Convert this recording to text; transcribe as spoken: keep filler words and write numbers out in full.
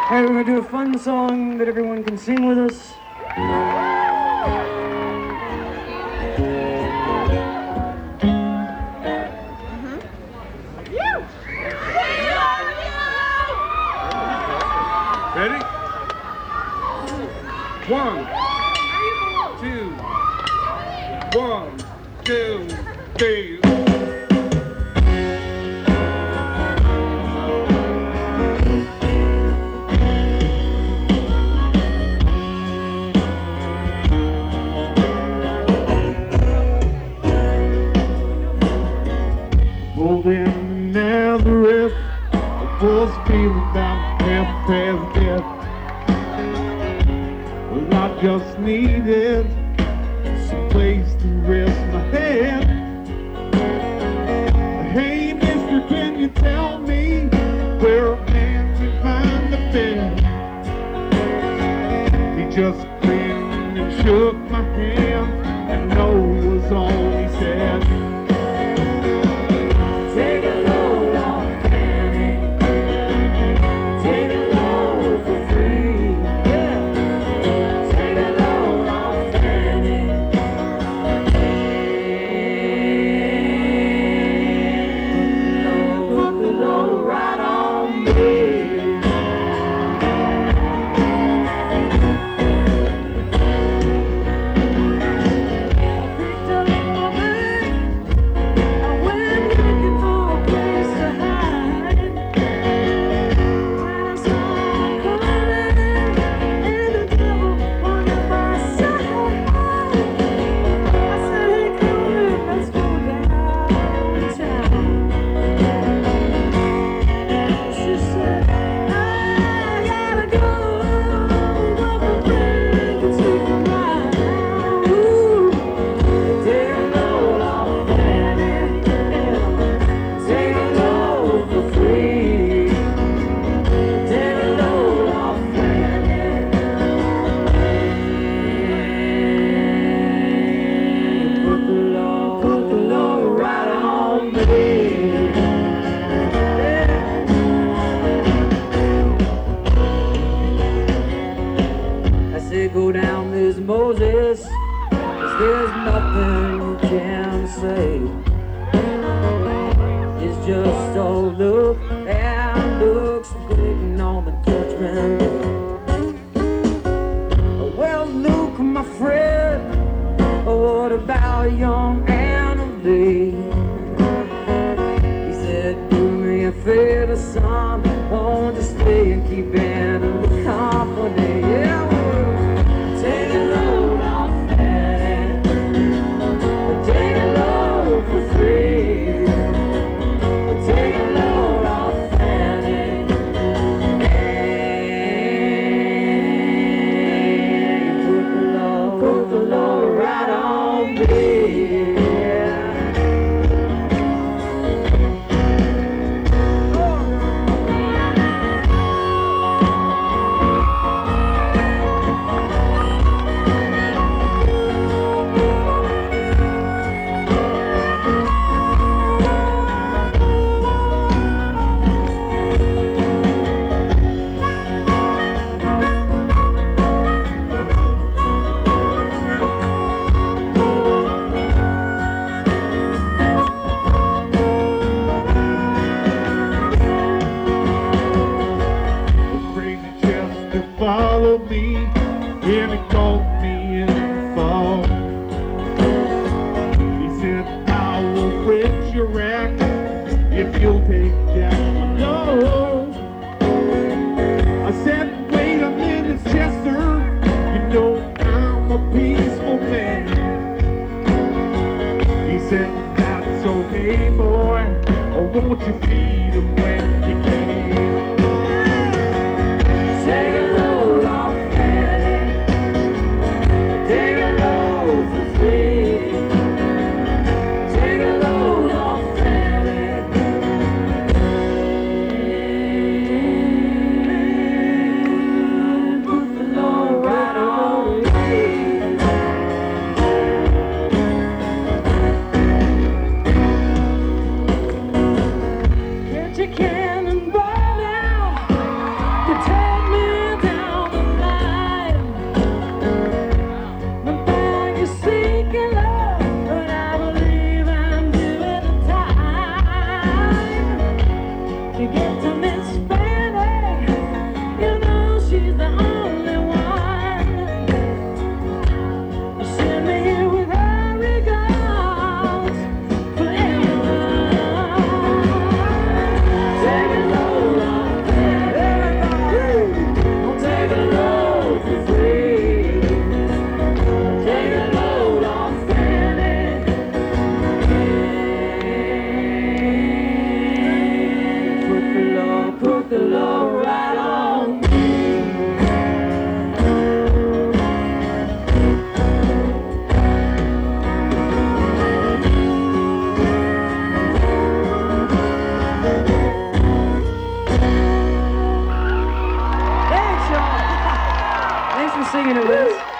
Alright, we're gonna do a fun song that everyone can sing with us. Ready? One, two, one, two, three. Holding Nazareth, I was feeling about half past death. Well, I just needed some place to rest my head. Hey, mister, can you tell me where a man can find the bed? He just grinned and shook my hand, and no was all he said. Take a load off Fanny. Take a load for free. Yeah. Take a load off Fanny. Load the load right on me. Go down, Miss Moses, 'cause there's nothing you can say. It's just all look and looks waiting on the judgment. Well, Luke, my friend, what about young Anna Lee? He said, do me a favor, son, won't you stay and keep Anna company? Yeah. Take a load off Fanny. Take a load for free. Take a load off Fanny. Hey, put the load, put the load right on me. Follow me, and he called me in the fall. He said, I will break your rack if you'll take Jack my gold. I said, wait a minute, Chester, you know I'm a peaceful man. He said, that's okay, boy, or won't you feed him when you can? Take a load off Fanny. singing it with us.